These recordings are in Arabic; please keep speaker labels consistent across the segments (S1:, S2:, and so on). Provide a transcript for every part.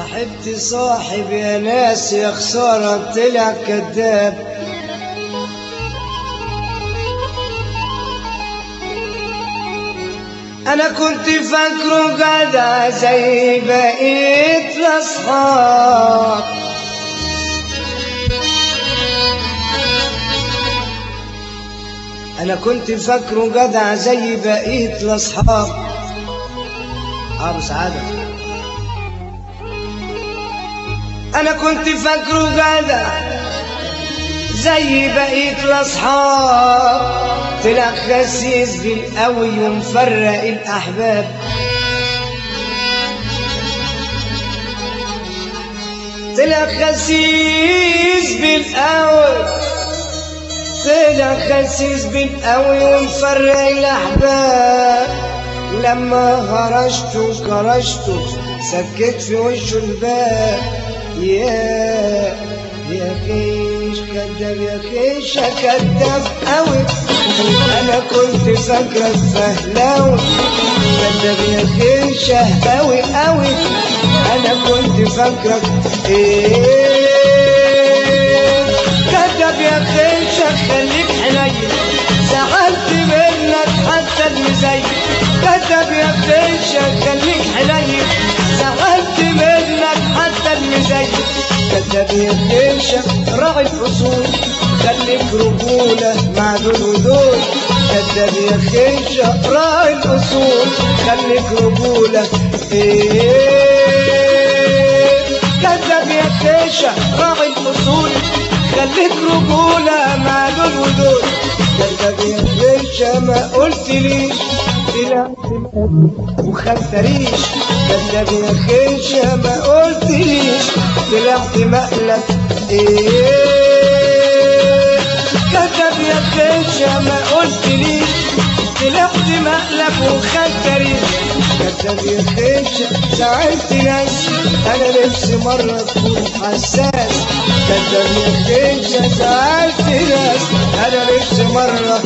S1: صاحبتي صاحب يا ناس يا خسارة طلع كذاب. أنا كنت فاكره جدع زي بقية الأصحاب، أنا كنت فاكره جدع زي بقية الأصحاب. أبو سعادة أنا كنت فاكره جدع زي بقية الأصحاب، طلع خسيس بالقوي ومفرق الأحباب. طلع خسيس بالقوي، طلع خسيس بالقوي ومفرق الأحباب. لما هرشته كرشته سكت في وشه الباب. يا خيش كداب يا خيش كداب قوي، انا كنت فاكرك فهلاوي. كداب يا خيش قوي قوي، انا كنت فاكرك كداب يا خيش. خليك حنين زعلت منك حتى المزين. كداب يا خيش خليك حنين زعلت منك حتى المزين. كداب يا خيشة راعي الأصول خليك رجولة مع دول ودول. كداب يا خيشة راعي الأصول خليك رجولة. كداب يا خيشة راعي الأصول خليك رجولة مع دول ودول. كداب يا خيشة ما قلتليش طلعت وخدت ريش. كداب يا خيشة ما قلتليش طلعت مقلب. كداب يا خيشة ما قلتليش طلعت مقلب وخدت ريش. كداب يا خيشة زعلت ناس انا نفسي مرة تكون حساس. كداب يا خيشة زعلت ناس انا نفسي مرة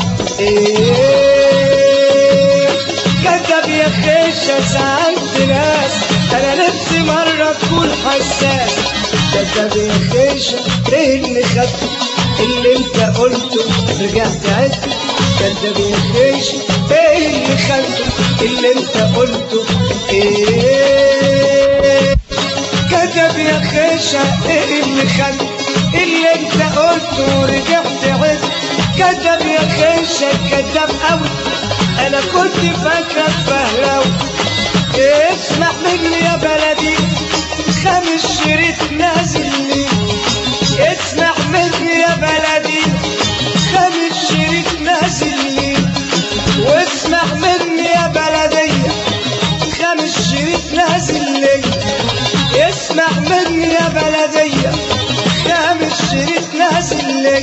S1: كداب يا خيشة زعلت ناس انا نفسي مرة تكون حساس. كداب يا خيشة ايه اللي خدته اللي انت قلته رجعت عدت. كداب يا خيشة ايه اللي خدته اللي انت قلته كداب يا خيشة ايه اللي خدته اللي انت قلته رجعت عدت. كداب يا خيشة كداب قوي، انا كنت فاكرك فهلاوي. اسمع مني يا بلدي خامس شريط نازل لي. اسمع مني يا بلدي خامس شريط نازل لي. واسمع مني يا بلدي خامس شريط نازل لي. اسمع مني يا بلدي خامس شريط نازل لي.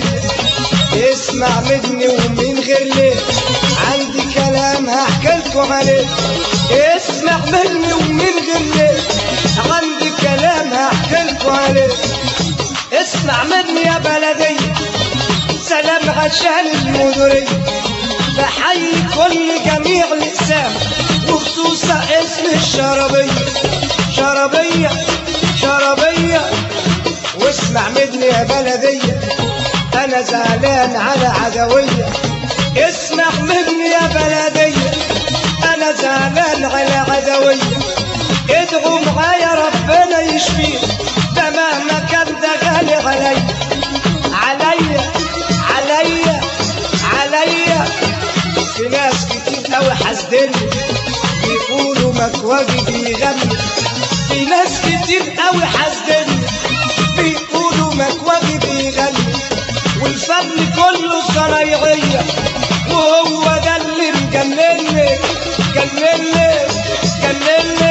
S1: اسمع مني ومن غير ليه عندي كلام هحكيلكوا عليه. اسمع مني ومن غير ليه عندي كلام هحكيلكوا عليه. اسمع مني يا بلدي سلام عشان المديرية. بحيي كل جميع الأقسام وخصوصا اسم الشرابية. شرابية شرابية. واسمع مني يا بلدي أنا زعلان على عدوية. اسمع مني يا بلدي أنا زعلان على عدوية. ادعوا معايا ربنا يشفيه ده مهما كان ده غالي عليا عليا عليا عليا. في ناس كتير قوي حاسدني بيقولوا مكواجي بيغني. في ناس كتير قوي حاسدني بيقولوا مكواجي بيغني. والفن كله صنايعية وهو ده اللي مجنني جنني جنني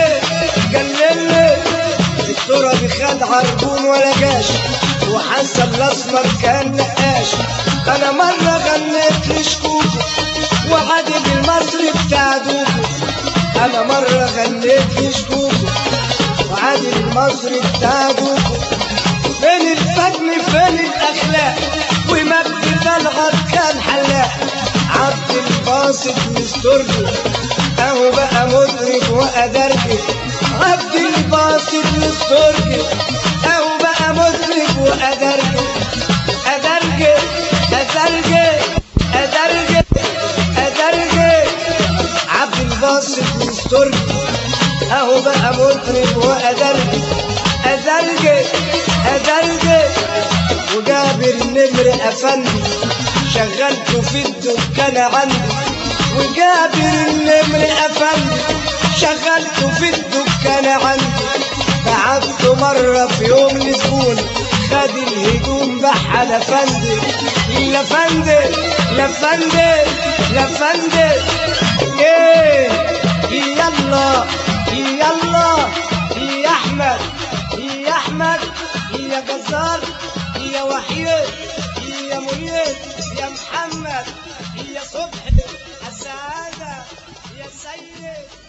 S1: جنني. الترابي خد عربون ولا جاش وحسن الاسمر كان نقاش. انا مرة غنيت لشكوكو وعادل المصري بتاع دوكو. انا مرة غنيت لشكوكو وعادل المصري بتاع دوكو. فين الفن فين الاخلاق ومجد طلعت كان حلاق. عبد الباسط مسترجي اهو بقى مدرك وادرجي. عبد الباسط استرجل اهو بقى مطرب وادرجل ادرجل ادرجل ادرجل ادرجل عبد الباسط واسترجل اهو بقى مطرب وادرجل ادرجل ادرجل وجابر نمر افندي شغلته في الدكان عندي وجابر النمر افندي شغلته في الدكان عندي بعته مرة في يوم لزبون خد الهدوم بحى لفندي لفندي لفندي لفندي ايه يلا يلا يا احمد يا احمد يا جزار يا وحيد يا منير يا محمد يا صبحي السعادة يا سيد